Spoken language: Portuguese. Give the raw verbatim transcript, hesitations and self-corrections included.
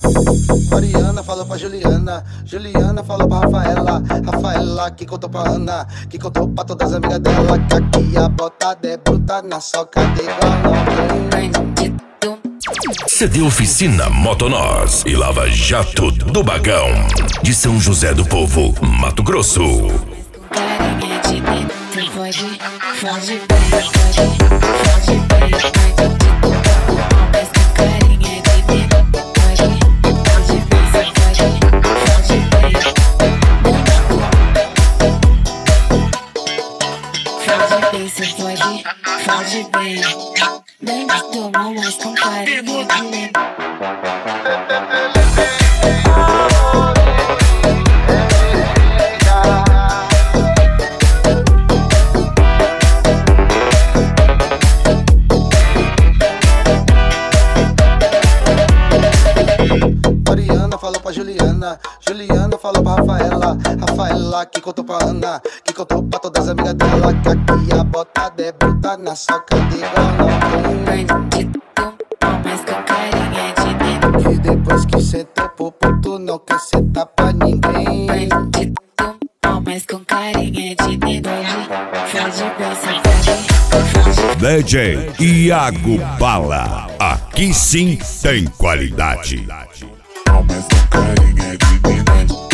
Mariana falou pra Juliana, Juliana falou pra Rafaela, Rafaela que contou pra Ana, que contou pra todas as amigas dela, que aqui a botada é bruta na soca de igual não tem. C D Oficina Motonós e Lava Jato do Bagão, de São José do Povo, Mato Grosso. Carinha de dentro, pode, pode bem, pode, pode bem, mas com carinha de dentro, pode, pode bem, pode, pode bem, pode bem, cê pode, pode bem, bem que tomou, mas com carinha de dentro. Mariana falou pra Juliana, Juliana falou pra Rafaela, Rafaela que contou pra Ana, que contou pra todas as amigas dela, que aqui a botada é bruta na soca de igual não tem. Bandido, mas com carinha de dentro. E depois que sentou pro ponto não quer sentar pra ninguém. Bandido, mas com carinha de dentro. Pode bem, cê pode, D J Iago Bala, aqui sim tem qualidade. Mas com carinha de dentro.